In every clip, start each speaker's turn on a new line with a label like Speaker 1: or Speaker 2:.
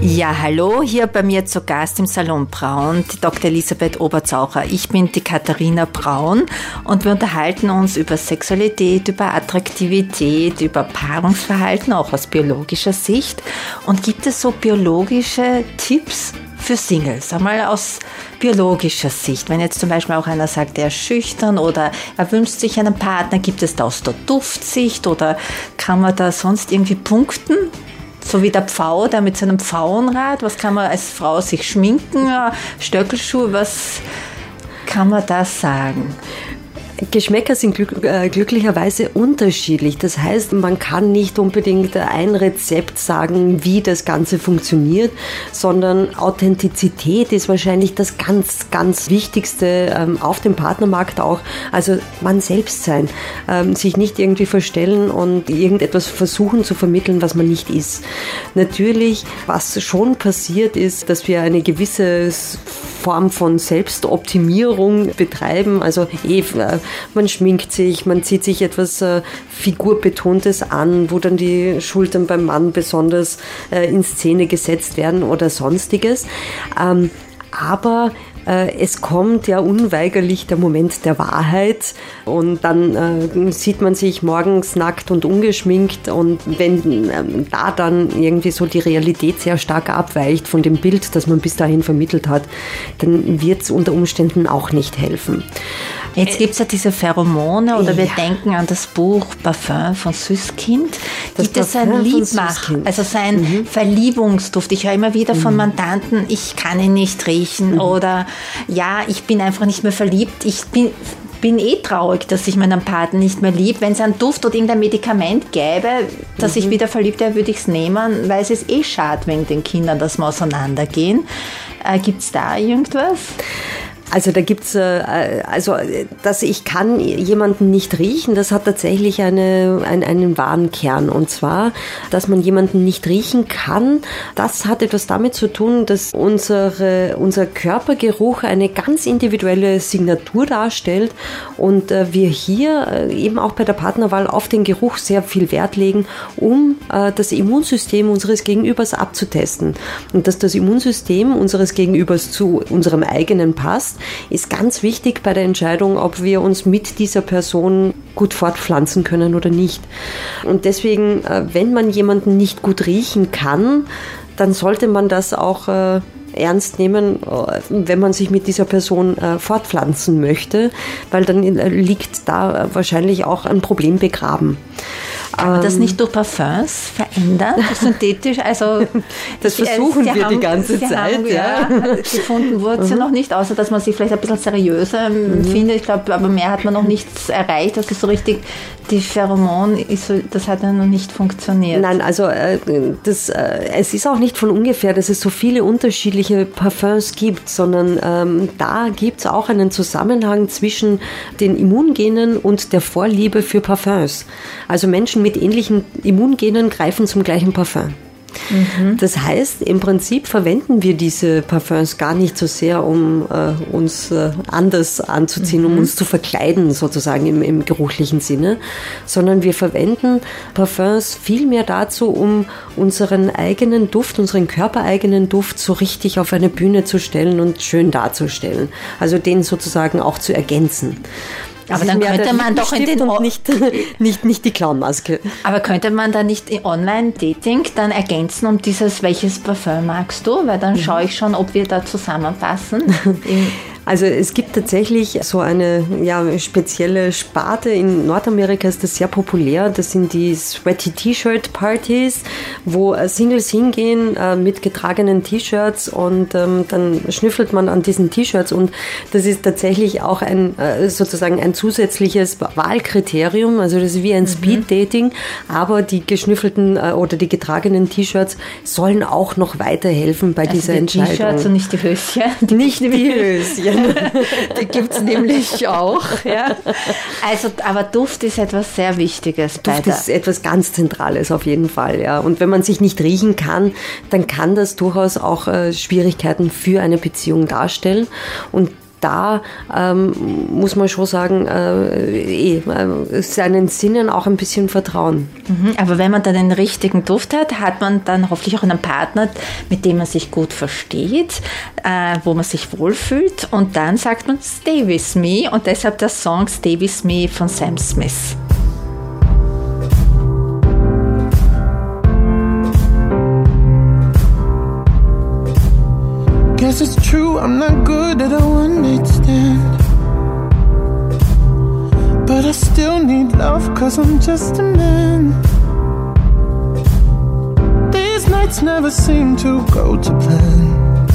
Speaker 1: Ja, hallo, hier bei mir zu Gast im Salon Braun, die Dr. Elisabeth Oberzaucher. Ich bin die Katharina Braun und wir unterhalten uns über Sexualität, über Attraktivität, über Paarungsverhalten, auch aus biologischer Sicht. Und gibt es so biologische Tipps für Singles? Einmal aus biologischer Sicht. Wenn jetzt zum Beispiel auch einer sagt, er ist schüchtern oder er wünscht sich einen Partner, gibt es da aus der Duftsicht oder kann man da sonst irgendwie punkten? So wie der Pfau, der mit seinem Pfauenrad, was kann man als Frau sich schminken, Stöckelschuhe, was kann man da sagen?
Speaker 2: Geschmäcker sind glücklicherweise unterschiedlich. Das heißt, man kann nicht unbedingt ein Rezept sagen, wie das Ganze funktioniert, sondern Authentizität ist wahrscheinlich das ganz, ganz Wichtigste auf dem Partnermarkt auch. Also man selbst sein, sich nicht irgendwie verstellen und irgendetwas versuchen zu vermitteln, was man nicht ist. Natürlich, was schon passiert ist, dass wir eine gewisse Form von Selbstoptimierung betreiben. Also man schminkt sich, man zieht sich etwas Figurbetontes an, wo dann die Schultern beim Mann besonders in Szene gesetzt werden oder sonstiges. Aber es kommt ja unweigerlich der Moment der Wahrheit und dann sieht man sich morgens nackt und ungeschminkt und wenn da dann irgendwie so die Realität sehr stark abweicht von dem Bild, das man bis dahin vermittelt hat, dann wird es unter Umständen auch nicht helfen.
Speaker 1: Jetzt gibt es ja diese Pheromone oder wir denken an das Buch Parfum von Süßkind. Gibt es ein Liebmach, also sein Verliebungsduft? Ich höre immer wieder von Mandanten, ich kann ihn nicht riechen oder ja, ich bin einfach nicht mehr verliebt. Ich bin traurig, dass ich meinen Partner nicht mehr liebe. Wenn es einen Duft oder irgendein Medikament gäbe, dass ich wieder verliebt wäre, würde ich es nehmen, weil es ist schade wegen den Kindern, dass wir auseinandergehen. Gibt es da irgendwas?
Speaker 2: Also da gibt's, dass ich kann jemanden nicht riechen, das hat tatsächlich einen wahren Kern. Und zwar, dass man jemanden nicht riechen kann, das hat etwas damit zu tun, dass unser Körpergeruch eine ganz individuelle Signatur darstellt und wir hier eben auch bei der Partnerwahl auf den Geruch sehr viel Wert legen, um das Immunsystem unseres Gegenübers abzutesten. Und dass das Immunsystem unseres Gegenübers zu unserem eigenen passt, ist ganz wichtig bei der Entscheidung, ob wir uns mit dieser Person gut fortpflanzen können oder nicht. Und deswegen, wenn man jemanden nicht gut riechen kann, dann sollte man das auch ernst nehmen, wenn man sich mit dieser Person fortpflanzen möchte, weil dann liegt da wahrscheinlich auch ein Problem begraben.
Speaker 1: Aber das nicht durch Parfums verändern, synthetisch, also
Speaker 2: das versuchen wir die ganze Zeit.
Speaker 1: Gefunden wurde es ja noch nicht, außer dass man sich vielleicht ein bisschen seriöser findet. Ich glaube, aber mehr hat man noch nichts erreicht, dass es so richtig die Pheromon ist, das hat ja noch nicht funktioniert.
Speaker 2: Nein, also es ist auch nicht von ungefähr, dass es so viele unterschiedliche Parfums gibt, sondern da gibt es auch einen Zusammenhang zwischen den Immungenen und der Vorliebe für Parfums. Also Menschen mit ähnlichen Immungenen greifen zum gleichen Parfum. Das heißt, im Prinzip verwenden wir diese Parfums gar nicht so sehr, um uns anders anzuziehen, um uns zu verkleiden, sozusagen im geruchlichen Sinne, sondern wir verwenden Parfums vielmehr dazu, um unseren eigenen Duft, unseren körpereigenen Duft so richtig auf eine Bühne zu stellen und schön darzustellen. Also den sozusagen auch zu ergänzen.
Speaker 1: Aber dann könnte man doch in den
Speaker 2: nicht die Clownmaske.
Speaker 1: Aber könnte man da nicht im Online-Dating dann ergänzen um dieses, welches Parfum magst du? Weil dann schaue ich schon, ob wir da zusammenpassen.
Speaker 2: Also es gibt tatsächlich so eine spezielle Sparte. In Nordamerika ist das sehr populär. Das sind die Sweaty T-Shirt-Partys, wo Singles hingehen mit getragenen T-Shirts und dann schnüffelt man an diesen T-Shirts und das ist tatsächlich auch sozusagen ein zusätzliches Wahlkriterium. Also das ist wie ein Speed-Dating, aber die geschnüffelten oder die getragenen T-Shirts sollen auch noch weiterhelfen bei dieser Entscheidung.
Speaker 1: Die T-Shirts und nicht die Höschen?
Speaker 2: Nicht die Höschen.
Speaker 1: Die gibt es nämlich auch. Ja. Also, aber Duft ist etwas sehr Wichtiges.
Speaker 2: Duft ist etwas ganz Zentrales auf jeden Fall. Ja. Und wenn man sich nicht riechen kann, dann kann das durchaus auch Schwierigkeiten für eine Beziehung darstellen. Und da muss man schon sagen, seinen Sinnen auch ein bisschen vertrauen.
Speaker 1: Aber wenn man dann den richtigen Duft hat, hat man dann hoffentlich auch einen Partner, mit dem man sich gut versteht, wo man sich wohlfühlt, und dann sagt man Stay With Me, und deshalb der Song Stay With Me von Sam Smith.
Speaker 3: Guess it's true, I'm not good at a one-night stand, but I still need love, 'cause I'm just a man. These nights never seem to go to plan.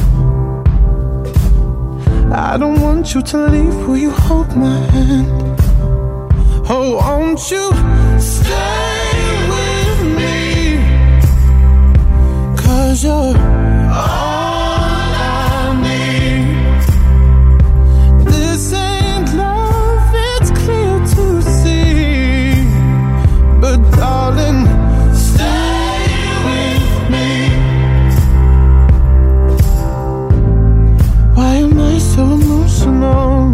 Speaker 3: I don't want you to leave, will you hold my hand? Oh, won't you stay with me, 'cause you're all darling, stay with me. Why am I so emotional?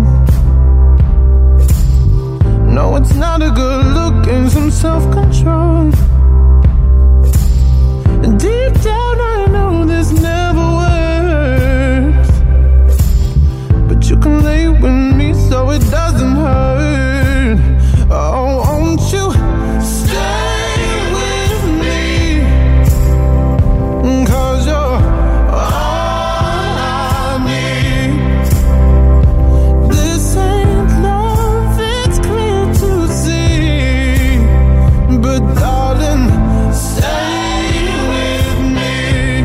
Speaker 3: No, it's not a good look, and some self-control. And deep down I know this never works, but you can lay with me so it doesn't hurt. Oh, won't you stay with me, 'cause you're all I need. This ain't love, it's clear to see, but darling, stay with me.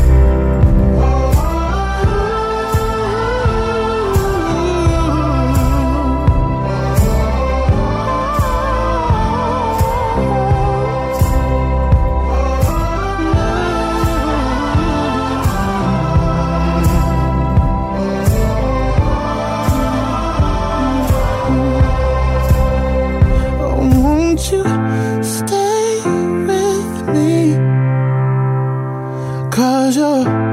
Speaker 3: Won't you stay with me, 'cause you're